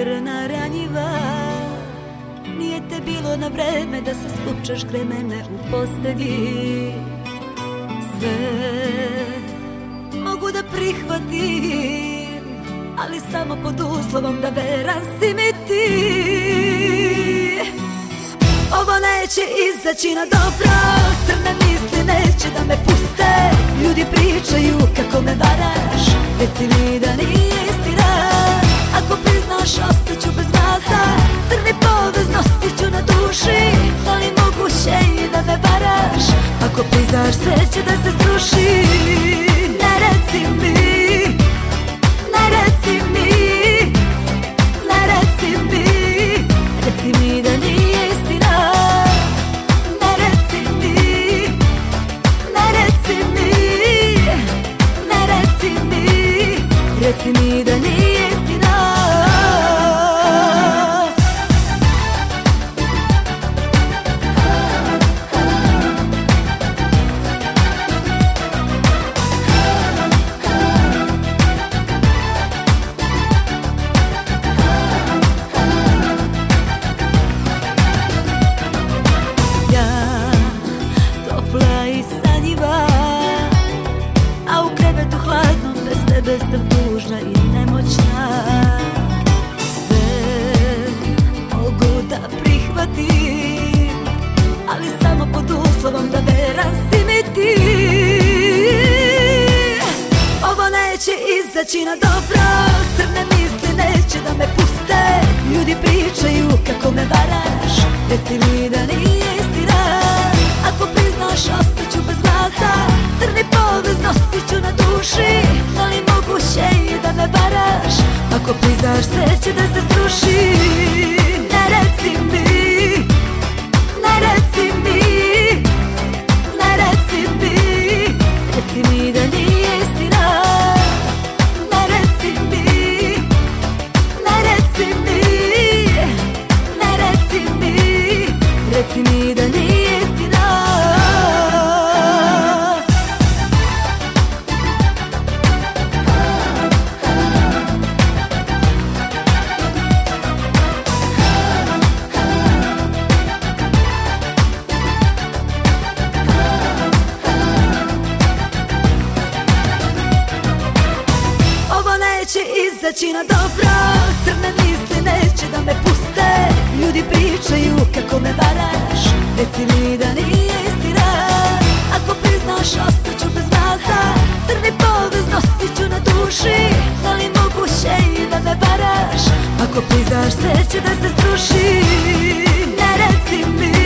crna ranjiva. Nije te bilo na vreme da se skupčaš kraj mene u postelji. Sve mogu da prihvatim, ali samo pod uslovom da veran si mi ti. Ovo neće izaći na dobro, crne misli neće da me puste. Ljudi pričaju kako me varaš, reci mi da nije istina. Ako priznaš ostaću bez masa, crni povez nosit ću na duši. Da li moguće i da me varaš, ako priznaš sve će da se sruši. Ne reci mi, ne reci mi, ne reci mi, reci mi da nije istina. Ne reci mi, ne reci mi, ne reci mi, reci mi da nije istina. Tebe sam tužna i nemoćna. Sve mogu da prihvatim, ali samo pod uslovom da veran si mi ti. Ovo neće izaći na dobro, crne misli neće da me puste. Ljudi pričaju kako me varaš, reci mi da nije istina. Ako priznaš ostaću bez glasa, crni povez nosit ću na duši. Da li moguće i da me varaš, ako priznaš sve će da se sruši. Ne reci mi, ne reci mi, ne reci mi, reci mi da nije istina. Ne reci mi, ne reci mi, ne reci mi, reci mi da nije istina. Izaći na dobro, crne misli neće da me puste. Ljudi pričaju kako me varaš, reci mi da nije istina. Ako priznaš ostaću bez masa, crni povez nosit ću na duši. Da li moguće i da me varaš, ako priznaš sve će da se sruši. Ne reci mi,